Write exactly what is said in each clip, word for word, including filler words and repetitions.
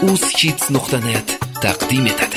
uzkids nuqta net taqdim etadi.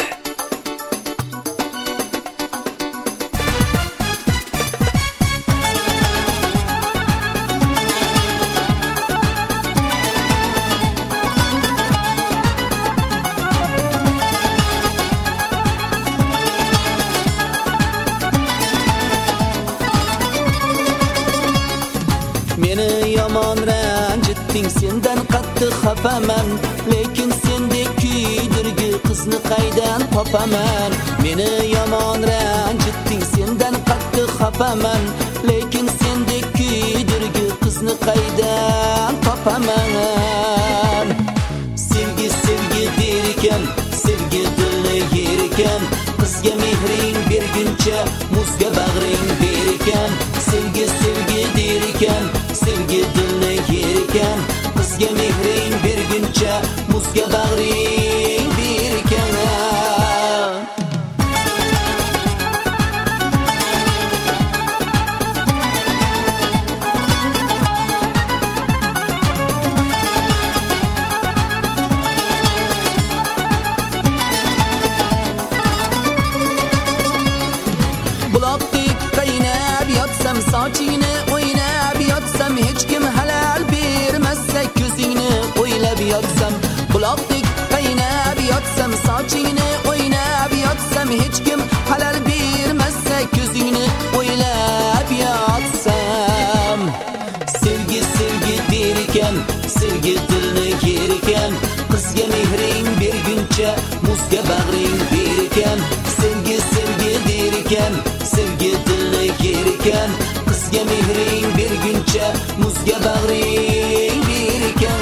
Meni yomon ranjitding, sendan qattiq xafaman, lekin sendek kuydirgi qizni qaydan topaman. Meni yomon ranjitding, sendan qattiq xafaman, lekin sendek kuydirgi qizni qaydan topaman. Sevgi sevgi derkan, sevgi dilni yerkan, qizga mehring berguncha muzga bag'ring berkan. Sevgi sevgi derkan, sevgi dilni yerkan, qizga mehring berguncha muzga bag'ring berkan. Buloqdek qaynab yotsam, sochingni o'ynab yotsam, hech kim halal bermasa, ko'zingni o'ylab yotsam. Buloqdek qaynab yotsam, sochingni o'ynab yotsam, hech kim halal bermasa, ko'zingni o'ylab yotsam. Sevgi sevgi derkan, sevgi dilni yerkan, qizga mehring berguncha muzga bag'ring berkan. Sevgi sevgi derkan, sevgi dilni yerkan, qizga mehring berguncha muzga bag'ring berkan.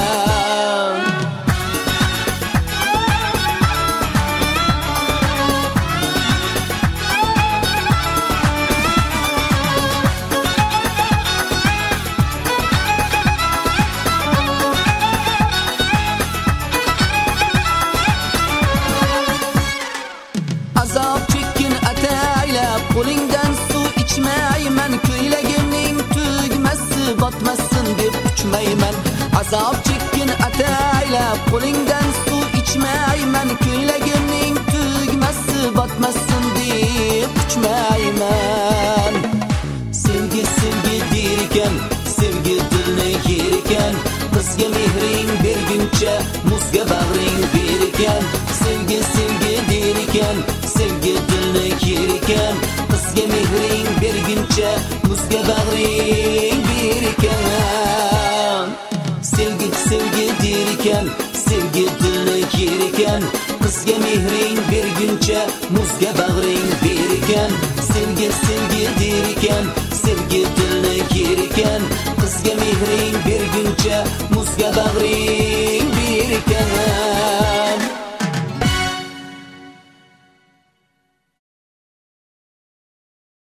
Azob chekkin ataylab, qo'lingdan suv ichmayman, ko'ylagimning tugmasi botmasin deb uchmayman. Azob chekkin ataylab, qo'lingdan suv ichmayman, ko'ylagimning tugmasi botmasin deb uchmayman. Sevgi sevgi derkan, sevgi dilni yerkan, qizga mehring berguncha muzga bag'ring berkan. Sevgi sevgi derkan, sevgi dilni yerkan, qizga mehring berguncha muzga bag'ring berkan. Sevgi sevgi derkan, sevgi dilni yerkan, qizga mehring berguncha muzga bag'ring berkan. Sevgi sevgi derkan, sevgi dilni yerkan, qizga mehring berguncha muzga bag'ring berkan.